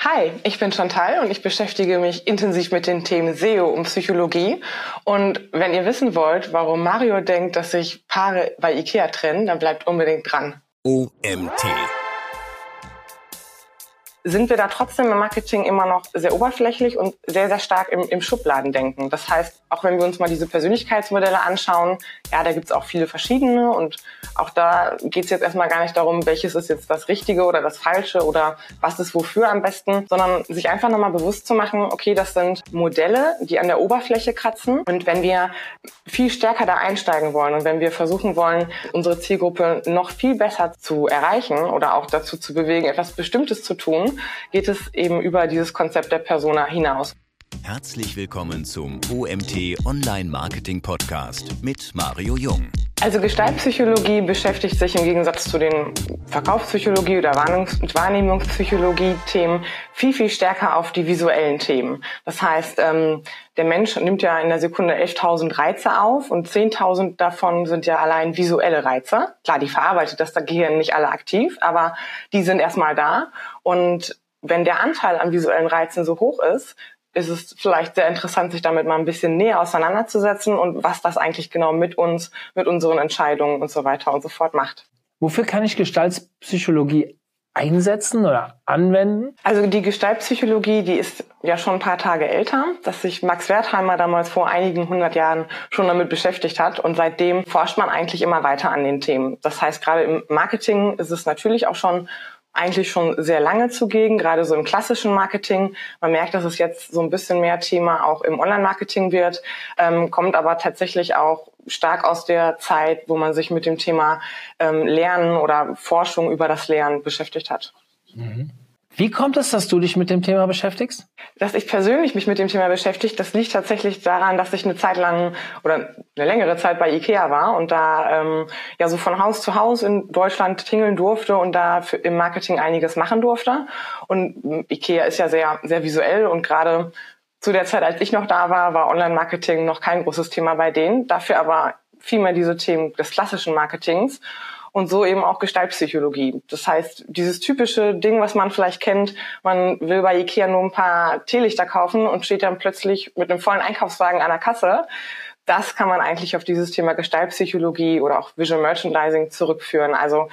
Hi, ich bin Chantal und ich beschäftige mich intensiv mit den Themen SEO und Psychologie. Und wenn ihr wissen wollt, warum Mario denkt, dass sich Paare bei IKEA trennen, dann bleibt unbedingt dran. OMT. Sind wir da trotzdem im Marketing immer noch sehr oberflächlich und sehr, sehr stark im Schubladendenken. Das heißt, auch wenn wir uns mal diese Persönlichkeitsmodelle anschauen, ja, da gibt's auch viele verschiedene und auch da geht's jetzt erstmal gar nicht darum, welches ist jetzt das Richtige oder das Falsche oder was ist wofür am besten, sondern sich einfach nochmal bewusst zu machen, okay, das sind Modelle, die an der Oberfläche kratzen und wenn wir viel stärker da einsteigen wollen und wenn wir versuchen wollen, unsere Zielgruppe noch viel besser zu erreichen oder auch dazu zu bewegen, etwas Bestimmtes zu tun, geht es eben über dieses Konzept der Persona hinaus. Herzlich willkommen zum OMT Online Marketing Podcast mit Mario Jung. Also Gestaltpsychologie beschäftigt sich im Gegensatz zu den Verkaufspsychologie oder Wahrnehmungspsychologie-Themen viel stärker auf die visuellen Themen. Das heißt, der Mensch nimmt ja in der Sekunde 11.000 Reize auf und 10.000 davon sind ja allein visuelle Reize. Klar, die verarbeitet das Gehirn nicht alle aktiv, aber die sind erstmal da. Und wenn der Anteil an visuellen Reizen so hoch ist es vielleicht sehr interessant, sich damit mal ein bisschen näher auseinanderzusetzen und was das eigentlich genau mit uns, mit unseren Entscheidungen und so weiter und so fort macht. Wofür kann ich Gestaltpsychologie einsetzen oder anwenden? Also die Gestaltpsychologie, die ist ja schon ein paar Tage älter, dass sich Max Wertheimer damals vor einigen 100 Jahren schon damit beschäftigt hat und seitdem forscht man eigentlich immer weiter an den Themen. Das heißt, gerade im Marketing ist es natürlich auch eigentlich schon sehr lange zugegen, gerade so im klassischen Marketing. Man merkt, dass es jetzt so ein bisschen mehr Thema auch im Online-Marketing wird, kommt aber tatsächlich auch stark aus der Zeit, wo man sich mit dem Thema Lernen oder Forschung über das Lernen beschäftigt hat. Mhm. Wie kommt es, dass du dich mit dem Thema beschäftigst? Dass ich persönlich mich mit dem Thema beschäftige, das liegt tatsächlich daran, dass ich eine Zeit lang oder eine längere Zeit bei IKEA war und da ja so von Haus zu Haus in Deutschland tingeln durfte und da im Marketing einiges machen durfte. Und IKEA ist ja sehr, sehr visuell und gerade zu der Zeit, als ich noch da war, war Online-Marketing noch kein großes Thema bei denen. Dafür aber viel mehr diese Themen des klassischen Marketings. Und so eben auch Gestaltpsychologie. Das heißt, dieses typische Ding, was man vielleicht kennt, man will bei IKEA nur ein paar Teelichter kaufen und steht dann plötzlich mit einem vollen Einkaufswagen an der Kasse. Das kann man eigentlich auf dieses Thema Gestaltpsychologie oder auch Visual Merchandising zurückführen. Also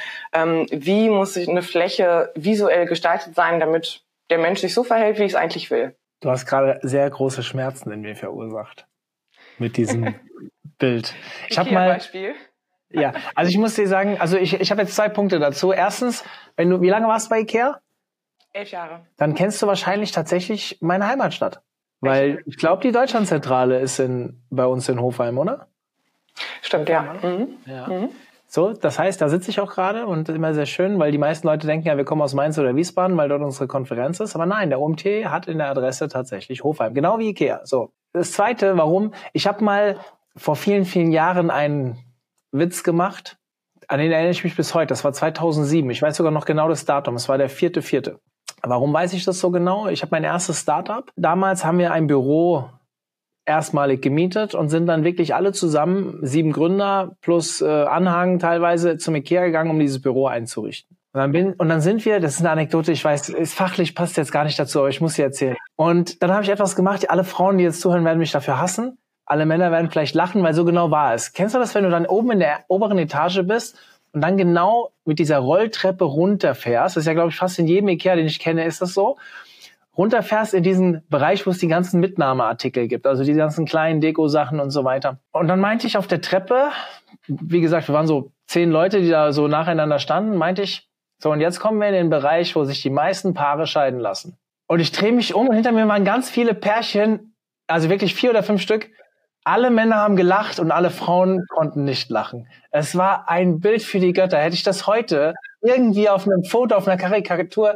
wie muss sich eine Fläche visuell gestaltet sein, damit der Mensch sich so verhält, wie ich es eigentlich will. Du hast gerade sehr große Schmerzen in mir verursacht mit diesem Bild. Ich habe mal Beispiel. Ja, also ich muss dir sagen, also ich habe jetzt 2 Punkte dazu. Erstens, wie lange warst du bei IKEA? 11 Jahre. Dann kennst du wahrscheinlich tatsächlich meine Heimatstadt. Weil ich glaube, die Deutschlandzentrale ist bei uns in Hofheim, oder? Stimmt, ja. Ja. Mhm. So, das heißt, da sitze ich auch gerade und immer sehr schön, weil die meisten Leute denken, ja, wir kommen aus Mainz oder Wiesbaden, weil dort unsere Konferenz ist. Aber nein, der OMT hat in der Adresse tatsächlich Hofheim, genau wie IKEA. So, das Zweite, warum? Ich habe mal vor vielen Jahren einen Witz gemacht, an den erinnere ich mich bis heute. Das war 2007. Ich weiß sogar noch genau das Datum. Es war der 4.4. Warum weiß ich das so genau? Ich habe mein erstes Startup. Damals haben wir ein Büro erstmalig gemietet und sind dann wirklich alle zusammen, 7 Gründer plus Anhang teilweise, zum IKEA gegangen, um dieses Büro einzurichten. Und dann sind wir, das ist eine Anekdote, ich weiß, fachlich passt jetzt gar nicht dazu, aber ich muss sie erzählen. Und dann habe ich etwas gemacht, alle Frauen, die jetzt zuhören, werden mich dafür hassen. Alle Männer werden vielleicht lachen, weil so genau war es. Kennst du das, wenn du dann oben in der oberen Etage bist und dann genau mit dieser Rolltreppe runterfährst? Das ist ja, glaube ich, fast in jedem IKEA, den ich kenne, ist das so. Runterfährst in diesen Bereich, wo es die ganzen Mitnahmeartikel gibt, also die ganzen kleinen Deko-Sachen und so weiter. Und dann meinte ich auf der Treppe, wie gesagt, wir waren so 10 Leute, die da so nacheinander standen, meinte ich, so und jetzt kommen wir in den Bereich, wo sich die meisten Paare scheiden lassen. Und ich drehe mich um und hinter mir waren ganz viele Pärchen, also wirklich 4 oder 5 Stück. Alle Männer haben gelacht und alle Frauen konnten nicht lachen. Es war ein Bild für die Götter. Hätte ich das heute irgendwie auf einem Foto, auf einer Karikatur,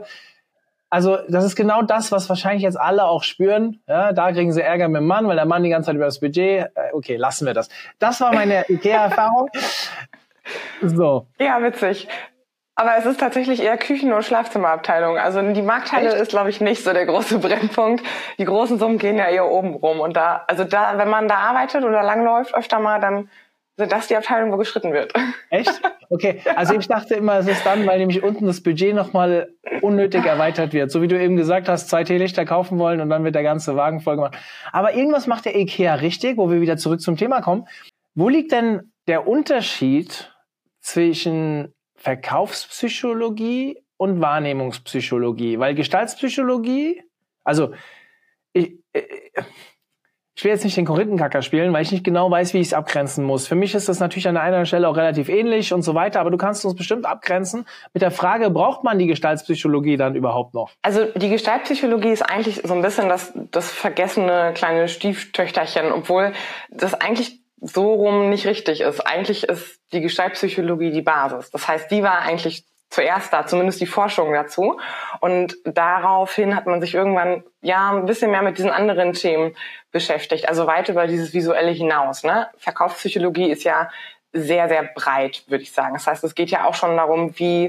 also das ist genau das, was wahrscheinlich jetzt alle auch spüren. Ja, da kriegen sie Ärger mit dem Mann, weil der Mann die ganze Zeit über das Budget, okay, lassen wir das. Das war meine IKEA-Erfahrung. So. Ja, witzig. Aber es ist tatsächlich eher Küchen- und Schlafzimmerabteilung. Also die Markthalle ist, glaube ich, nicht so der große Brennpunkt. Die großen Summen gehen ja eher oben rum. Und wenn man da arbeitet oder langläuft öfter mal, dann sind das die Abteilungen, wo geschritten wird. Echt? Okay, also ich dachte immer, es ist dann, weil nämlich unten das Budget nochmal unnötig erweitert wird. So wie du eben gesagt hast, 2 Teelichter kaufen wollen und dann wird der ganze Wagen voll gemacht. Aber irgendwas macht der IKEA richtig, wo wir wieder zurück zum Thema kommen. Wo liegt denn der Unterschied zwischen Verkaufspsychologie und Wahrnehmungspsychologie? Weil Gestaltpsychologie, also ich will jetzt nicht den Korinthenkacker spielen, weil ich nicht genau weiß, wie ich es abgrenzen muss. Für mich ist das natürlich an einer Stelle auch relativ ähnlich und so weiter, aber du kannst uns bestimmt abgrenzen mit der Frage, braucht man die Gestaltpsychologie dann überhaupt noch? Also die Gestaltpsychologie ist eigentlich so ein bisschen das vergessene kleine Stieftöchterchen, obwohl das eigentlich so rum nicht richtig ist. Eigentlich ist die Gestaltpsychologie die Basis. Das heißt, die war eigentlich zuerst da, zumindest die Forschung dazu. Und daraufhin hat man sich irgendwann ein bisschen mehr mit diesen anderen Themen beschäftigt, also weit über dieses Visuelle hinaus. Ne? Verkaufspsychologie ist ja sehr, sehr breit, würde ich sagen. Das heißt, es geht ja auch schon darum, wie,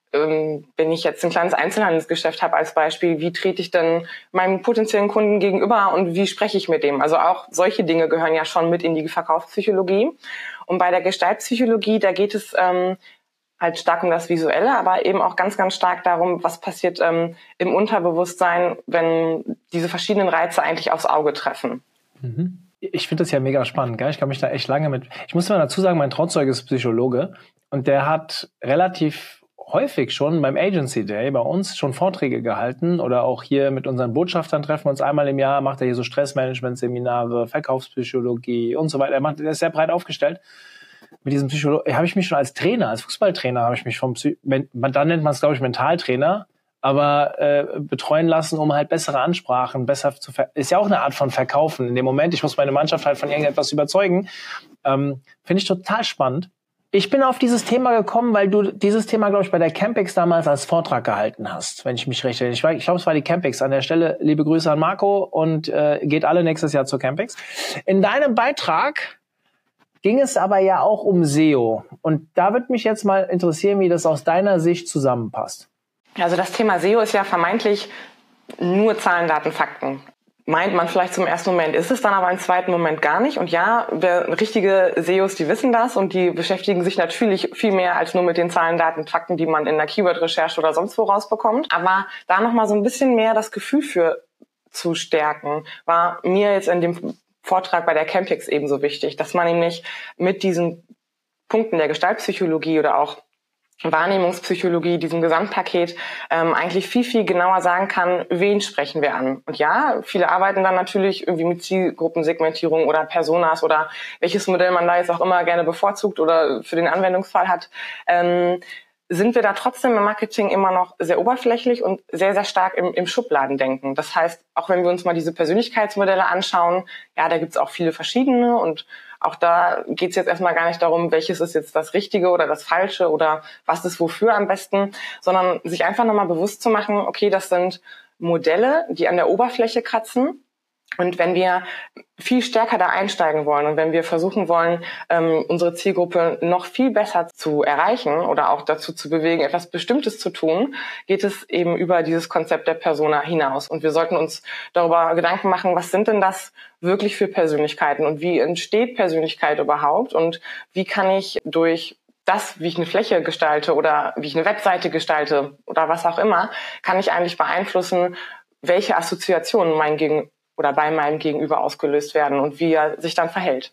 wenn ich jetzt ein kleines Einzelhandelsgeschäft habe als Beispiel, wie trete ich denn meinem potenziellen Kunden gegenüber und wie spreche ich mit dem? Also auch solche Dinge gehören ja schon mit in die Verkaufspsychologie. Und bei der Gestaltpsychologie, da geht es halt stark um das Visuelle, aber eben auch ganz, ganz stark darum, was passiert im Unterbewusstsein, wenn diese verschiedenen Reize eigentlich aufs Auge treffen. Mhm. Ich finde das ja mega spannend, gell? Ich kann mich da echt lange mit... Ich muss mal dazu sagen, mein Trauzeuge ist Psychologe und der hat relativ häufig schon beim Agency Day bei uns schon Vorträge gehalten oder auch hier mit unseren Botschaftern treffen wir uns einmal im Jahr, macht er hier so Stressmanagement-Seminare, Verkaufspsychologie und so weiter. Der ist sehr breit aufgestellt. Mit diesem Psychologen habe ich mich schon als Trainer, als Fußballtrainer, habe ich mich dann nennt man es, glaube ich, Mentaltrainer, aber betreuen lassen, um halt bessere Ansprachen, ist ja auch eine Art von Verkaufen. In dem Moment, ich muss meine Mannschaft halt von irgendetwas überzeugen, finde ich total spannend. Ich bin auf dieses Thema gekommen, weil du dieses Thema, glaube ich, bei der Campix damals als Vortrag gehalten hast, wenn ich mich recht erinnere. Ich glaube, es war die Campix. An der Stelle liebe Grüße an Marco und geht alle nächstes Jahr zur Campix. In deinem Beitrag ging es aber ja auch um SEO. Und da würde mich jetzt mal interessieren, wie das aus deiner Sicht zusammenpasst. Also das Thema SEO ist ja vermeintlich nur Zahlen, Daten, Fakten. Meint man vielleicht zum ersten Moment, ist es dann aber im zweiten Moment gar nicht. Und ja, richtige SEOs, die wissen das und die beschäftigen sich natürlich viel mehr als nur mit den Zahlen, Daten, Fakten, die man in der Keyword-Recherche oder sonst wo rausbekommt. Aber da nochmal so ein bisschen mehr das Gefühl für zu stärken, war mir jetzt in dem Vortrag bei der Campix ebenso wichtig, dass man nämlich mit diesen Punkten der Gestaltpsychologie oder auch Wahrnehmungspsychologie, diesem Gesamtpaket, eigentlich viel, viel genauer sagen kann, wen sprechen wir an. Und ja, viele arbeiten dann natürlich irgendwie mit Zielgruppensegmentierung oder Personas oder welches Modell man da jetzt auch immer gerne bevorzugt oder für den Anwendungsfall hat. Sind wir da trotzdem im Marketing immer noch sehr oberflächlich und sehr, sehr stark im Schubladendenken. Das heißt, auch wenn wir uns mal diese Persönlichkeitsmodelle anschauen, ja, da gibt's auch viele verschiedene und auch da geht's jetzt erstmal gar nicht darum, welches ist jetzt das Richtige oder das Falsche oder was ist wofür am besten, sondern sich einfach nochmal bewusst zu machen, okay, das sind Modelle, die an der Oberfläche kratzen. Und wenn wir viel stärker da einsteigen wollen und wenn wir versuchen wollen, unsere Zielgruppe noch viel besser zu erreichen oder auch dazu zu bewegen, etwas Bestimmtes zu tun, geht es eben über dieses Konzept der Persona hinaus. Und wir sollten uns darüber Gedanken machen, was sind denn das wirklich für Persönlichkeiten und wie entsteht Persönlichkeit überhaupt und wie kann ich durch das, wie ich eine Fläche gestalte oder wie ich eine Webseite gestalte oder was auch immer, kann ich eigentlich beeinflussen, welche Assoziationen bei meinem Gegenüber ausgelöst werden und wie er sich dann verhält.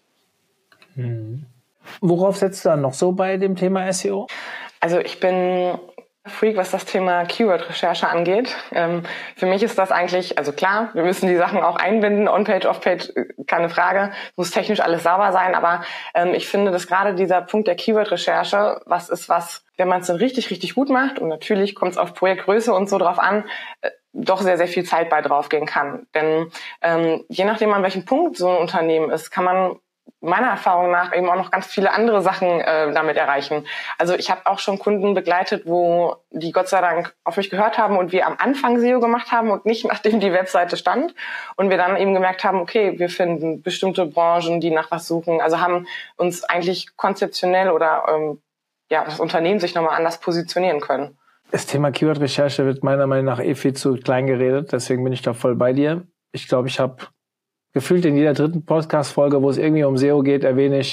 Worauf setzt du dann noch so bei dem Thema SEO? Also ich bin Freak, was das Thema Keyword-Recherche angeht. Für mich ist das eigentlich, also klar, wir müssen die Sachen auch einbinden, On-Page, Off-Page, keine Frage, muss technisch alles sauber sein, aber ich finde, dass gerade dieser Punkt der Keyword-Recherche, wenn man es dann richtig, richtig gut macht, und natürlich kommt es auf Projektgröße und so drauf an, doch sehr, sehr viel Zeit bei draufgehen kann. Denn je nachdem, an welchem Punkt so ein Unternehmen ist, kann man meiner Erfahrung nach eben auch noch ganz viele andere Sachen damit erreichen. Also ich habe auch schon Kunden begleitet, wo die Gott sei Dank auf mich gehört haben und wir am Anfang SEO gemacht haben und nicht nachdem die Webseite stand. Und wir dann eben gemerkt haben, okay, wir finden bestimmte Branchen, die nach was suchen. Also haben uns eigentlich konzeptionell oder das Unternehmen sich nochmal anders positionieren können. Das Thema Keyword-Recherche wird meiner Meinung nach viel zu klein geredet, deswegen bin ich da voll bei dir. Ich glaube, ich habe gefühlt in jeder dritten Podcast-Folge, wo es irgendwie um SEO geht, erwähne ich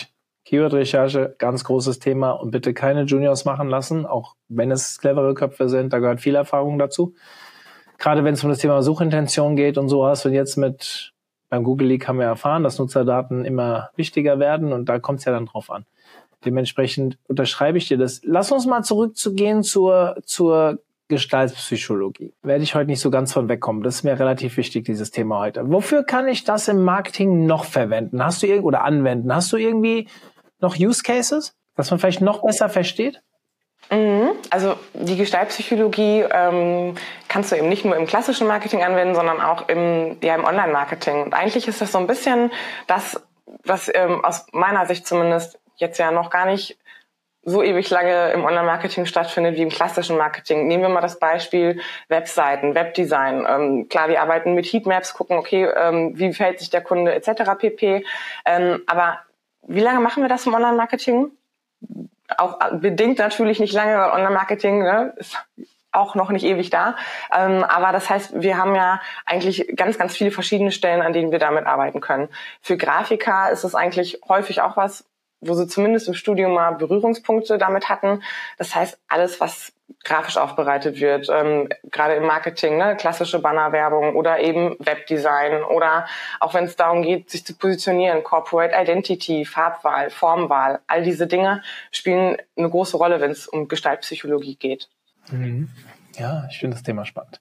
Keyword-Recherche, ganz großes Thema und bitte keine Juniors machen lassen, auch wenn es clevere Köpfe sind, da gehört viel Erfahrung dazu. Gerade wenn es um das Thema Suchintention geht und sowas und jetzt beim Google Leak haben wir erfahren, dass Nutzerdaten immer wichtiger werden und da kommt es ja dann drauf an. Dementsprechend unterschreibe ich dir das. Lass uns mal zurückzugehen zur Gestaltspsychologie. Werde ich heute nicht so ganz von wegkommen. Das ist mir relativ wichtig, dieses Thema heute. Wofür kann ich das im Marketing noch verwenden? Oder anwenden? Hast du irgendwie noch Use Cases, was man vielleicht noch besser versteht? Also die Gestaltpsychologie kannst du eben nicht nur im klassischen Marketing anwenden, sondern auch im Online-Marketing. Und eigentlich ist das so ein bisschen das, was aus meiner Sicht zumindest jetzt ja noch gar nicht so ewig lange im Online-Marketing stattfindet wie im klassischen Marketing. Nehmen wir mal das Beispiel Webseiten, Webdesign. Klar, wir arbeiten mit Heatmaps, gucken, okay, wie verhält sich der Kunde etc. pp. Aber wie lange machen wir das im Online-Marketing? Auch bedingt natürlich nicht lange, weil Online-Marketing ist auch noch nicht ewig da. Aber das heißt, wir haben ja eigentlich ganz, ganz viele verschiedene Stellen, an denen wir damit arbeiten können. Für Grafiker ist es eigentlich häufig auch was, wo sie zumindest im Studium mal Berührungspunkte damit hatten. Das heißt, alles, was grafisch aufbereitet wird, gerade im Marketing, klassische Bannerwerbung oder eben Webdesign oder auch wenn es darum geht, sich zu positionieren, Corporate Identity, Farbwahl, Formwahl, all diese Dinge spielen eine große Rolle, wenn es um Gestaltpsychologie geht. Mhm. Ja, ich finde das Thema spannend.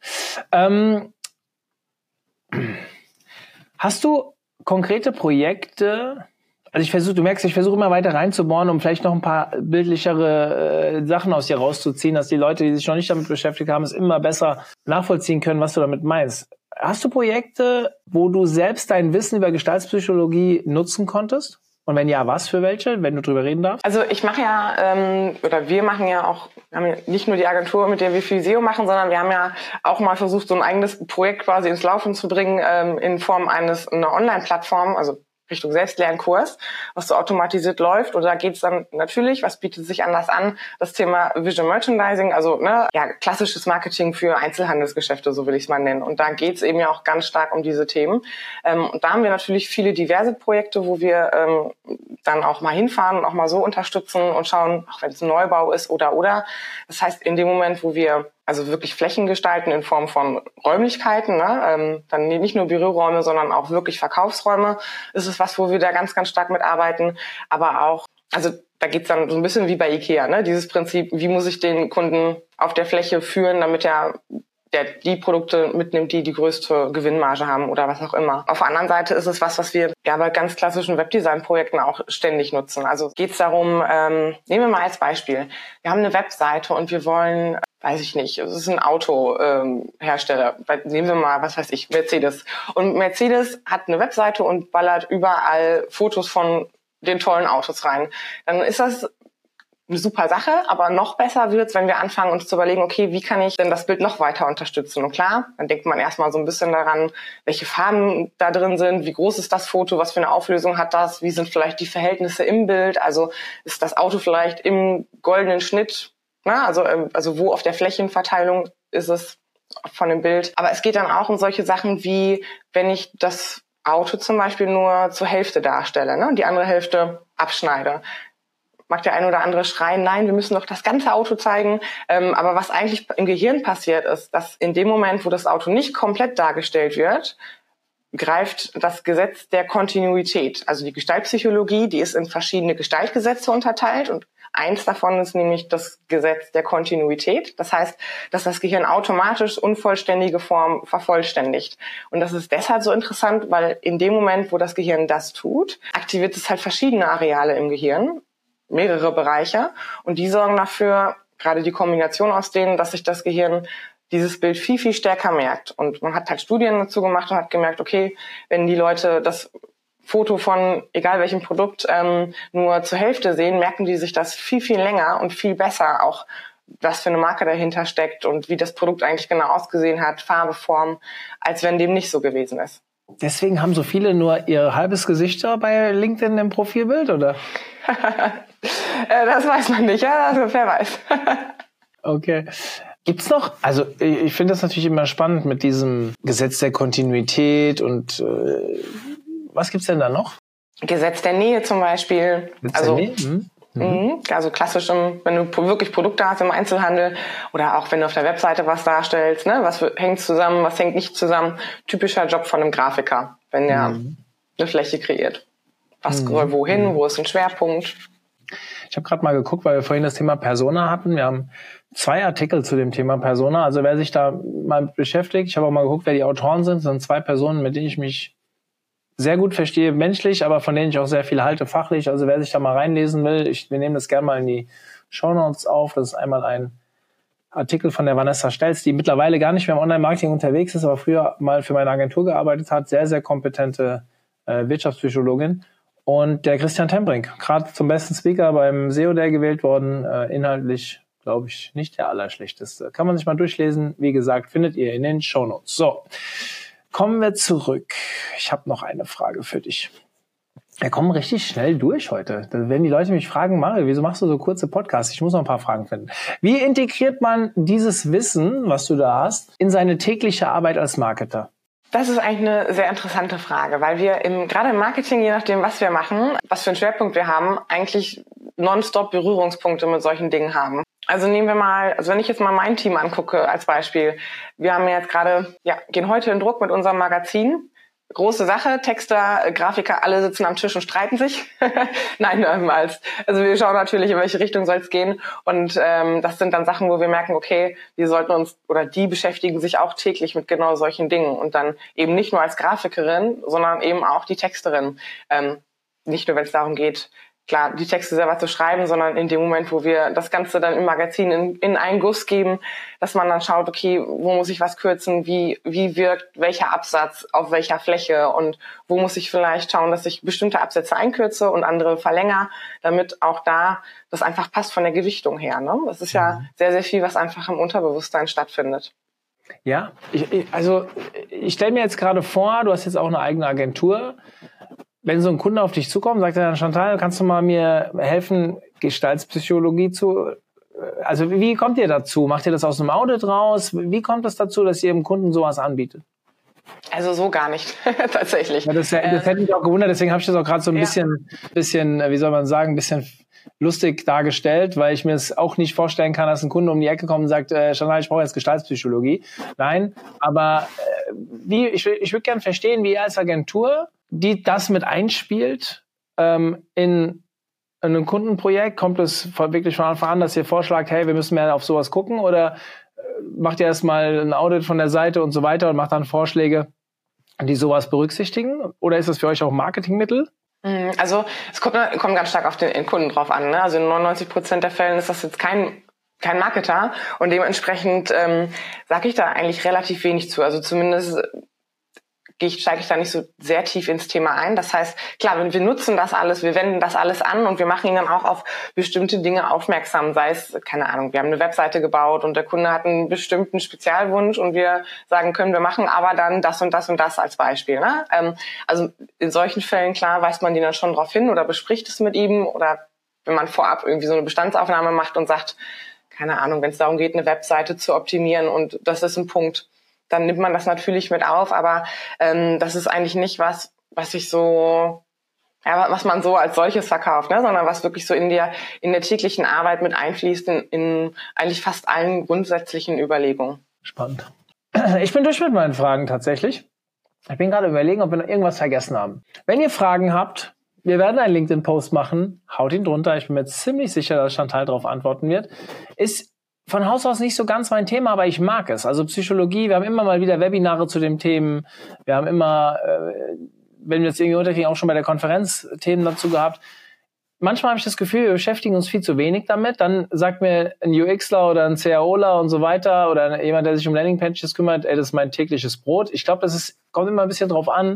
Hast du konkrete Projekte? Also ich versuche immer weiter reinzubohren, um vielleicht noch ein paar bildlichere Sachen aus dir rauszuziehen, dass die Leute, die sich noch nicht damit beschäftigt haben, es immer besser nachvollziehen können, was du damit meinst. Hast du Projekte, wo du selbst dein Wissen über Gestaltspsychologie nutzen konntest? Und wenn ja, was für welche, wenn du drüber reden darfst? Also ich mache ja, wir haben ja nicht nur die Agentur, mit der wir viel SEO machen, sondern wir haben ja auch mal versucht, so ein eigenes Projekt quasi ins Laufen zu bringen, in Form einer Online-Plattform, also Richtung Selbstlernkurs, was so automatisiert läuft. Und da geht es dann natürlich, was bietet sich anders an, das Thema Visual Merchandising, also klassisches Marketing für Einzelhandelsgeschäfte, so will ich es mal nennen. Und da geht es eben ja auch ganz stark um diese Themen. Und da haben wir natürlich viele diverse Projekte, wo wir dann auch mal hinfahren und auch mal so unterstützen und schauen, auch wenn es ein Neubau ist oder. Das heißt, in dem Moment, wo wir also wirklich Flächen gestalten in Form von Räumlichkeiten, dann nicht nur Büroräume, sondern auch wirklich Verkaufsräume, ist es was, wo wir da ganz, ganz stark mitarbeiten. Aber auch, also da geht's dann so ein bisschen wie bei IKEA, dieses Prinzip, wie muss ich den Kunden auf der Fläche führen, damit er die Produkte mitnimmt, die größte Gewinnmarge haben oder was auch immer. Auf der anderen Seite ist es was wir ja bei ganz klassischen Webdesign-Projekten auch ständig nutzen. Also geht es darum, nehmen wir mal als Beispiel, wir haben eine Webseite und wir wollen, weiß ich nicht, es ist ein Autohersteller, nehmen wir mal, was weiß ich, Mercedes. Und Mercedes hat eine Webseite und ballert überall Fotos von den tollen Autos rein. Dann ist das eine super Sache, aber noch besser wird's, wenn wir anfangen, uns zu überlegen, okay, wie kann ich denn das Bild noch weiter unterstützen? Und klar, dann denkt man erstmal so ein bisschen daran, welche Farben da drin sind, wie groß ist das Foto, was für eine Auflösung hat das, wie sind vielleicht die Verhältnisse im Bild, also ist das Auto vielleicht im goldenen Schnitt, also wo auf der Flächenverteilung ist es von dem Bild. Aber es geht dann auch um solche Sachen wie, wenn ich das Auto zum Beispiel nur zur Hälfte darstelle, und die andere Hälfte abschneide. Mag der ein oder andere schreien, nein, wir müssen doch das ganze Auto zeigen. Aber was eigentlich im Gehirn passiert ist, dass in dem Moment, wo das Auto nicht komplett dargestellt wird, greift das Gesetz der Kontinuität. Also die Gestaltpsychologie, die ist in verschiedene Gestaltgesetze unterteilt und eins davon ist nämlich das Gesetz der Kontinuität. Das heißt, dass das Gehirn automatisch unvollständige Form vervollständigt. Und das ist deshalb so interessant, weil in dem Moment, wo das Gehirn das tut, aktiviert es halt verschiedene Areale im Gehirn, mehrere Bereiche. Und die sorgen dafür, gerade die Kombination aus denen, dass sich das Gehirn dieses Bild viel, viel stärker merkt. Und man hat halt Studien dazu gemacht und hat gemerkt, okay, wenn die Leute das Foto von egal welchem Produkt nur zur Hälfte sehen, merken die sich das viel, viel länger und viel besser, auch was für eine Marke dahinter steckt und wie das Produkt eigentlich genau ausgesehen hat, Farbe, Form, als wenn dem nicht so gewesen ist. Deswegen haben so viele nur ihr halbes Gesicht da bei LinkedIn im Profilbild, oder? Das weiß man nicht, ja, also wer weiß. Okay. Gibt's noch, also ich finde das natürlich immer spannend mit diesem Gesetz der Kontinuität und was gibt's denn da noch? Gesetz der Nähe zum Beispiel. Also klassisch, wenn du wirklich Produkte hast im Einzelhandel oder auch wenn du auf der Webseite was darstellst, ne, was hängt zusammen, was hängt nicht zusammen. Typischer Job von einem Grafiker, wenn der eine Fläche kreiert. Was soll wohin, wo ist ein Schwerpunkt? Ich habe gerade mal geguckt, weil wir vorhin das Thema Persona hatten. Wir haben 2 Artikel zu dem Thema Persona. Also wer sich da mal beschäftigt, ich habe auch mal geguckt, wer die Autoren sind. Das sind 2 Personen, mit denen ich mich sehr gut verstehe menschlich, aber von denen ich auch sehr viel halte fachlich. Also wer sich da mal reinlesen will, wir nehmen das gerne mal in die Shownotes auf. Das ist einmal ein Artikel von der Vanessa Stelz, die mittlerweile gar nicht mehr im Online-Marketing unterwegs ist, aber früher mal für meine Agentur gearbeitet hat. Sehr, sehr kompetente Wirtschaftspsychologin. Und der Christian Tembrink, gerade zum besten Speaker beim SEO Day gewählt worden. Inhaltlich, glaube ich, nicht der allerschlechteste. Kann man sich mal durchlesen. Wie gesagt, findet ihr in den Shownotes. So. Kommen wir zurück. Ich habe noch eine Frage für dich. Wir kommen richtig schnell durch heute. Wenn die Leute mich fragen, Mario, wieso machst du so kurze Podcasts? Ich muss noch ein paar Fragen finden. Wie integriert man dieses Wissen, was du da hast, in seine tägliche Arbeit als Marketer? Das ist eigentlich eine sehr interessante Frage, weil wir gerade im Marketing, je nachdem, was wir machen, was für einen Schwerpunkt wir haben, eigentlich nonstop Berührungspunkte mit solchen Dingen haben. Also nehmen wir mal, wenn ich jetzt mal mein Team angucke als Beispiel. Wir haben jetzt gerade, gehen heute in Druck mit unserem Magazin. Große Sache, Texter, Grafiker, alle sitzen am Tisch und streiten sich. Nein, also wir schauen natürlich, in welche Richtung soll es gehen. Und das sind dann Sachen, wo wir merken, okay, wir sollten uns, oder die beschäftigen sich auch täglich mit genau solchen Dingen. Und dann eben nicht nur als Grafikerin, sondern eben auch die Texterin. Nicht nur, wenn es darum geht, klar, die Texte selber zu schreiben, sondern in dem Moment, wo wir das Ganze dann im Magazin in einen Guss geben, dass man dann schaut, okay, wo muss ich was kürzen, wie wirkt welcher Absatz auf welcher Fläche und wo muss ich vielleicht schauen, dass ich bestimmte Absätze einkürze und andere verlängere, damit auch da das einfach passt von der Gewichtung her. Ne? Das ist ja sehr, sehr viel, was einfach im Unterbewusstsein stattfindet. Ja, ich stelle mir jetzt gerade vor, du hast jetzt auch eine eigene Agentur. Wenn so ein Kunde auf dich zukommt, sagt er dann, Chantal, kannst du mal mir helfen, Gestaltspsychologie also wie kommt ihr dazu? Macht ihr das aus einem Audit raus? Wie kommt es dazu, dass ihr dem Kunden sowas anbietet? Also so gar nicht, tatsächlich. Ja, das hätte mich auch gewundert, deswegen habe ich das auch gerade so ein bisschen, wie soll man sagen, ein bisschen lustig dargestellt, weil ich mir es auch nicht vorstellen kann, dass ein Kunde um die Ecke kommt und sagt, Chantal, ich brauche jetzt Gestaltspsychologie. Nein, aber ich würde gerne verstehen, wie ihr als Agentur die das mit einspielt in einem Kundenprojekt? Kommt es wirklich von Anfang an, dass ihr vorschlagt, hey, wir müssen mehr auf sowas gucken? Oder macht ihr erstmal ein Audit von der Seite und so weiter und macht dann Vorschläge, die sowas berücksichtigen? Oder ist das für euch auch ein Marketingmittel? Also es kommt ganz stark auf den Kunden drauf an. Ne? Also in 99% der Fällen ist das jetzt kein Marketer und dementsprechend sage ich da eigentlich relativ wenig zu. Also zumindest steige ich da nicht so sehr tief ins Thema ein. Das heißt, klar, wir nutzen das alles, wir wenden das alles an und wir machen ihn dann auch auf bestimmte Dinge aufmerksam. Sei es, keine Ahnung, wir haben eine Webseite gebaut und der Kunde hat einen bestimmten Spezialwunsch und wir sagen, können wir machen, aber dann das und das und das als Beispiel. Ne? Also in solchen Fällen, klar, weist man den dann schon drauf hin oder bespricht es mit ihm oder wenn man vorab irgendwie so eine Bestandsaufnahme macht und sagt, keine Ahnung, wenn es darum geht, eine Webseite zu optimieren und das ist ein Punkt, dann nimmt man das natürlich mit auf, aber das ist eigentlich nicht was ich so, was man so als solches verkauft, ne? Sondern was wirklich so in der täglichen Arbeit mit einfließt in eigentlich fast allen grundsätzlichen Überlegungen. Spannend. Ich bin durch mit meinen Fragen tatsächlich. Ich bin gerade überlegen, ob wir noch irgendwas vergessen haben. Wenn ihr Fragen habt, wir werden einen LinkedIn-Post machen, haut ihn drunter. Ich bin mir ziemlich sicher, dass Chantal darauf antworten wird. Ist von Haus aus nicht so ganz mein Thema, aber ich mag es. Also Psychologie, wir haben immer mal wieder Webinare zu den Themen. Wir haben immer, wenn wir jetzt irgendwie unterkriegen, auch schon bei der Konferenz Themen dazu gehabt. Manchmal habe ich das Gefühl, wir beschäftigen uns viel zu wenig damit. Dann sagt mir ein UXler oder ein CAOler und so weiter oder jemand, der sich um Landingpages kümmert, das ist mein tägliches Brot. Ich glaube, kommt immer ein bisschen drauf an,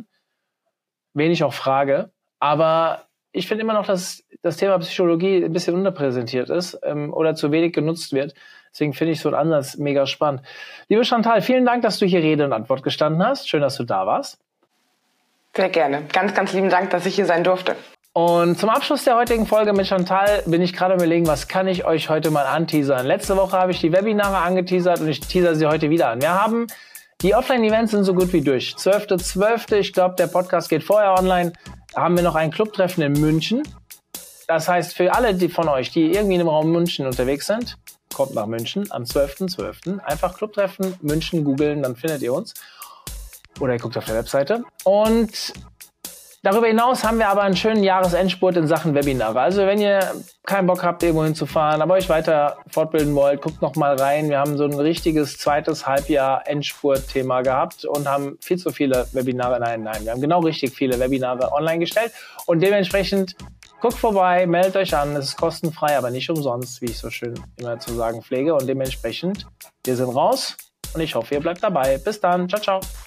wen ich auch frage. Aber ich finde immer noch, dass das Thema Psychologie ein bisschen unterpräsentiert ist oder zu wenig genutzt wird. Deswegen finde ich so einen Ansatz mega spannend. Liebe Chantal, vielen Dank, dass du hier Rede und Antwort gestanden hast. Schön, dass du da warst. Sehr gerne. Ganz, ganz lieben Dank, dass ich hier sein durfte. Und zum Abschluss der heutigen Folge mit Chantal bin ich gerade überlegen, was kann ich euch heute mal anteasern. Letzte Woche habe ich die Webinare angeteasert und ich teasere sie heute wieder an. Wir haben die Offline-Events sind so gut wie durch. 12.12. Ich glaube, der Podcast geht vorher online. haben wir noch ein Clubtreffen in München. Das heißt, für alle von euch, die irgendwie im Raum München unterwegs sind, kommt nach München am 12.12. Einfach Clubtreffen München googeln, dann findet ihr uns. Oder ihr guckt auf der Webseite. Und darüber hinaus haben wir aber einen schönen Jahresendspurt in Sachen Webinare. Also wenn ihr keinen Bock habt, irgendwo hinzufahren, aber euch weiter fortbilden wollt, guckt noch mal rein. Wir haben so ein richtiges zweites Halbjahr Endspurt-Thema gehabt und haben viel zu viele Webinare. Nein, wir haben genau richtig viele Webinare online gestellt. Und dementsprechend guckt vorbei, meldet euch an. Es ist kostenfrei, aber nicht umsonst, wie ich so schön immer zu sagen pflege. Und dementsprechend, wir sind raus und ich hoffe, ihr bleibt dabei. Bis dann. Ciao, ciao.